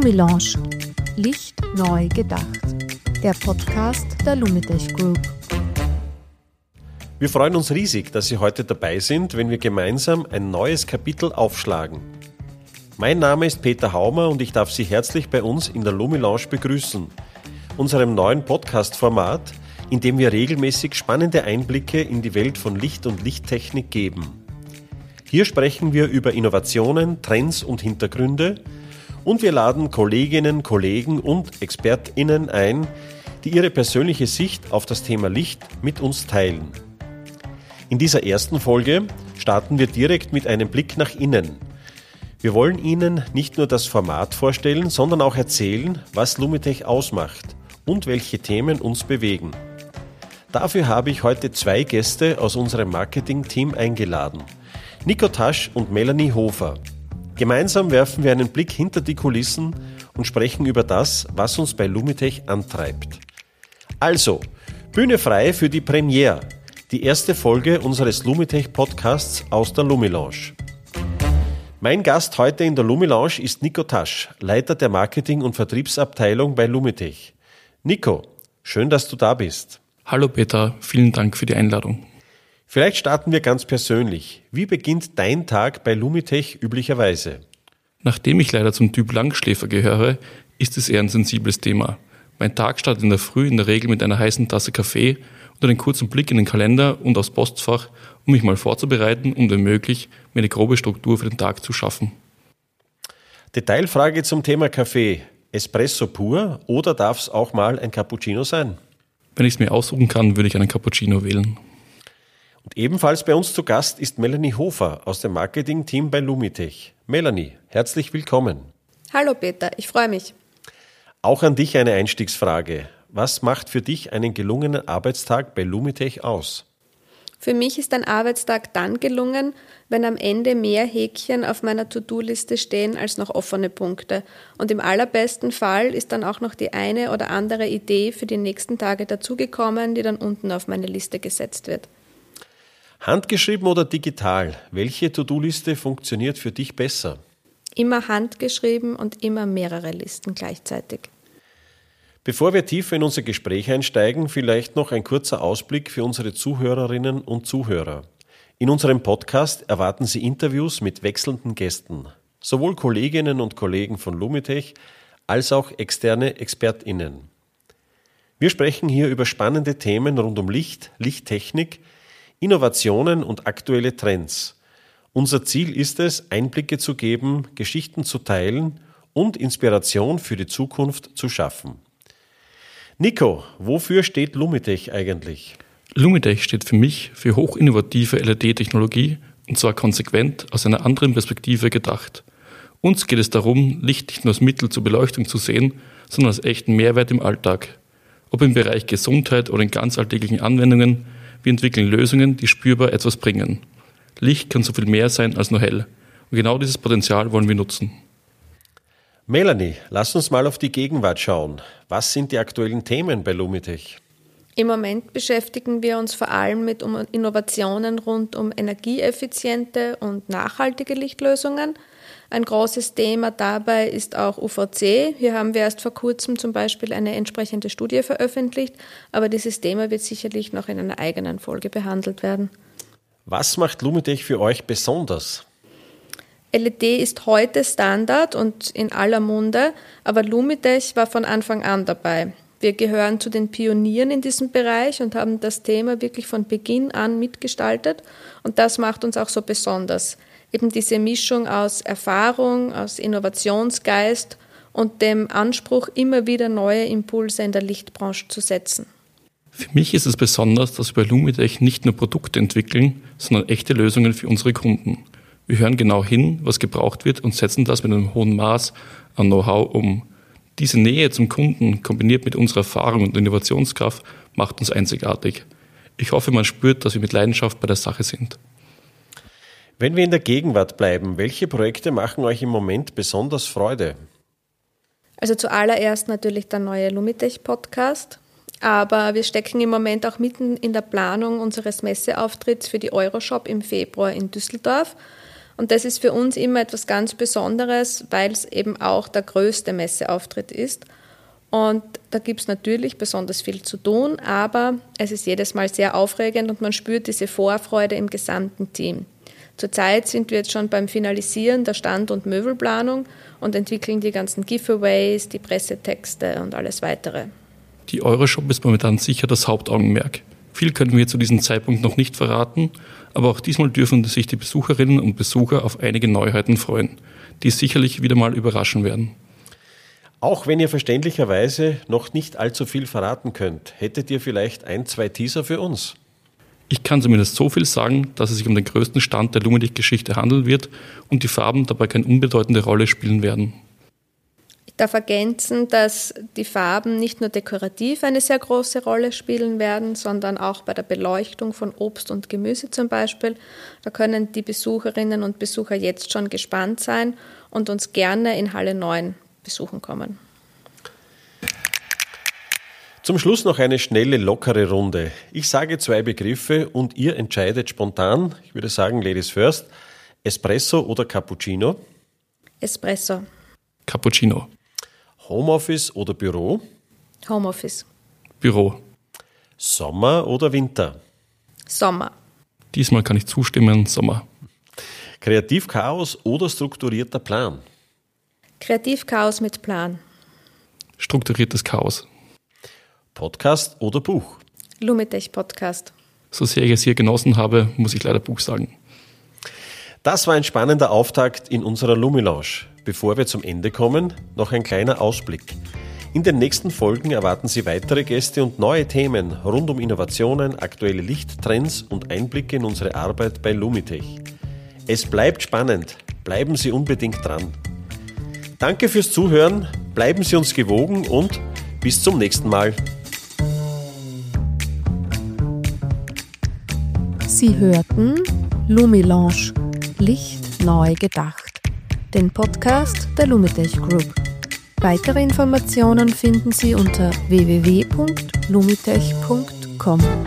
Lumilounge. Licht neu gedacht. Der Podcast der Lumitech Group. Wir freuen uns riesig, dass Sie heute dabei sind, wenn wir gemeinsam ein neues Kapitel aufschlagen. Mein Name ist Peter Haumer und ich darf Sie herzlich bei uns in der Lumilounge begrüßen, unserem neuen Podcast-Format, in dem wir regelmäßig spannende Einblicke in die Welt von Licht und Lichttechnik geben. Hier sprechen wir über Innovationen, Trends und Hintergründe und wir laden Kolleginnen, Kollegen und ExpertInnen ein, die ihre persönliche Sicht auf das Thema Licht mit uns teilen. In dieser ersten Folge starten wir direkt mit einem Blick nach innen. Wir wollen Ihnen nicht nur das Format vorstellen, sondern auch erzählen, was Lumitech ausmacht und welche Themen uns bewegen. Dafür habe ich heute 2 Gäste aus unserem Marketing-Team eingeladen. Nico Tasch und Melanie Hofer. Gemeinsam werfen wir einen Blick hinter die Kulissen und sprechen über das, was uns bei Lumitech antreibt. Also, Bühne frei für die Premiere, die erste Folge unseres Lumitech-Podcasts aus der Lumilounge. Mein Gast heute in der Lumilounge ist Nico Tasch, Leiter der Marketing- und Vertriebsabteilung bei Lumitech. Nico, schön, dass du da bist. Hallo Peter, vielen Dank für die Einladung. Vielleicht starten wir ganz persönlich. Wie beginnt dein Tag bei Lumitech üblicherweise? Nachdem ich leider zum Typ Langschläfer gehöre, ist es eher ein sensibles Thema. Mein Tag startet in der Früh in der Regel mit einer heißen Tasse Kaffee und einem kurzen Blick in den Kalender und aufs Postfach, um mich mal vorzubereiten und wenn möglich mir eine grobe Struktur für den Tag zu schaffen. Detailfrage zum Thema Kaffee. Espresso pur oder darf es auch mal ein Cappuccino sein? Wenn ich es mir aussuchen kann, würde ich einen Cappuccino wählen. Und ebenfalls bei uns zu Gast ist Melanie Hofer aus dem Marketing-Team bei Lumitech. Melanie, herzlich willkommen. Hallo Peter, ich freue mich. Auch an dich eine Einstiegsfrage. Was macht für dich einen gelungenen Arbeitstag bei Lumitech aus? Für mich ist ein Arbeitstag dann gelungen, wenn am Ende mehr Häkchen auf meiner To-Do-Liste stehen als noch offene Punkte. Und im allerbesten Fall ist dann auch noch die eine oder andere Idee für die nächsten Tage dazugekommen, die dann unten auf meine Liste gesetzt wird. Handgeschrieben oder digital? Welche To-Do-Liste funktioniert für dich besser? Immer handgeschrieben und immer mehrere Listen gleichzeitig. Bevor wir tiefer in unser Gespräch einsteigen, vielleicht noch ein kurzer Ausblick für unsere Zuhörerinnen und Zuhörer. In unserem Podcast erwarten Sie Interviews mit wechselnden Gästen, sowohl Kolleginnen und Kollegen von Lumitech als auch externe ExpertInnen. Wir sprechen hier über spannende Themen rund um Licht, Lichttechnik, Innovationen und aktuelle Trends. Unser Ziel ist es, Einblicke zu geben, Geschichten zu teilen und Inspiration für die Zukunft zu schaffen. Nico, wofür steht Lumitech eigentlich? Lumitech steht für mich für hochinnovative LED-Technologie und zwar konsequent aus einer anderen Perspektive gedacht. Uns geht es darum, Licht nicht nur als Mittel zur Beleuchtung zu sehen, sondern als echten Mehrwert im Alltag. Ob im Bereich Gesundheit oder in ganz alltäglichen Anwendungen, wir entwickeln Lösungen, die spürbar etwas bringen. Licht kann so viel mehr sein als nur hell. Und genau dieses Potenzial wollen wir nutzen. Melanie, lass uns mal auf die Gegenwart schauen. Was sind die aktuellen Themen bei Lumitech? Im Moment beschäftigen wir uns vor allem mit Innovationen rund um energieeffiziente und nachhaltige Lichtlösungen. Ein großes Thema dabei ist auch UVC. Hier haben wir erst vor kurzem zum Beispiel eine entsprechende Studie veröffentlicht, aber dieses Thema wird sicherlich noch in einer eigenen Folge behandelt werden. Was macht Lumitech für euch besonders? LED ist heute Standard und in aller Munde, aber Lumitech war von Anfang an dabei. Wir gehören zu den Pionieren in diesem Bereich und haben das Thema wirklich von Beginn an mitgestaltet und das macht uns auch so besonders. Eben diese Mischung aus Erfahrung, aus Innovationsgeist und dem Anspruch, immer wieder neue Impulse in der Lichtbranche zu setzen. Für mich ist es besonders, dass wir bei Lumitech nicht nur Produkte entwickeln, sondern echte Lösungen für unsere Kunden. Wir hören genau hin, was gebraucht wird und setzen das mit einem hohen Maß an Know-how um. Diese Nähe zum Kunden kombiniert mit unserer Erfahrung und Innovationskraft macht uns einzigartig. Ich hoffe, man spürt, dass wir mit Leidenschaft bei der Sache sind. Wenn wir in der Gegenwart bleiben, welche Projekte machen euch im Moment besonders Freude? Also zuallererst natürlich der neue Lumitech-Podcast. Aber wir stecken im Moment auch mitten in der Planung unseres Messeauftritts für die Euroshop im Februar in Düsseldorf. Und das ist für uns immer etwas ganz Besonderes, weil es eben auch der größte Messeauftritt ist. Und da gibt es natürlich besonders viel zu tun, aber es ist jedes Mal sehr aufregend und man spürt diese Vorfreude im gesamten Team. Zurzeit sind wir jetzt schon beim Finalisieren der Stand- und Möbelplanung und entwickeln die ganzen Giveaways, die Pressetexte und alles weitere. Die Euroshop ist momentan sicher das Hauptaugenmerk. Viel können wir zu diesem Zeitpunkt noch nicht verraten, aber auch diesmal dürfen sich die Besucherinnen und Besucher auf einige Neuheiten freuen, die sicherlich wieder mal überraschen werden. Auch wenn ihr verständlicherweise noch nicht allzu viel verraten könnt, hättet ihr vielleicht 1-2 Teaser für uns? Ich kann zumindest so viel sagen, dass es sich um den größten Stand der Lumidech-Geschichte handeln wird und die Farben dabei keine unbedeutende Rolle spielen werden. Ich darf ergänzen, dass die Farben nicht nur dekorativ eine sehr große Rolle spielen werden, sondern auch bei der Beleuchtung von Obst und Gemüse zum Beispiel. Da können die Besucherinnen und Besucher jetzt schon gespannt sein und uns gerne in Halle 9 besuchen kommen. Zum Schluss noch eine schnelle, lockere Runde. Ich sage 2 Begriffe und ihr entscheidet spontan, ich würde sagen Ladies first, Espresso oder Cappuccino? Espresso. Cappuccino. Homeoffice oder Büro? Homeoffice. Büro. Sommer oder Winter? Sommer. Diesmal kann ich zustimmen, Sommer. Kreativchaos oder strukturierter Plan? Kreativchaos mit Plan. Strukturiertes Chaos. Podcast oder Buch? Lumidech Podcast. So sehr ich es hier genossen habe, muss ich leider Buch sagen. Das war ein spannender Auftakt in unserer Lumilounge. Bevor wir zum Ende kommen, noch ein kleiner Ausblick. In den nächsten Folgen erwarten Sie weitere Gäste und neue Themen rund um Innovationen, aktuelle Lichttrends und Einblicke in unsere Arbeit bei Lumitech. Es bleibt spannend. Bleiben Sie unbedingt dran. Danke fürs Zuhören, bleiben Sie uns gewogen und bis zum nächsten Mal. Sie hörten Lumilounge, Licht neu gedacht, den Podcast der Lumidech Group. Weitere Informationen finden Sie unter www.lumitech.com.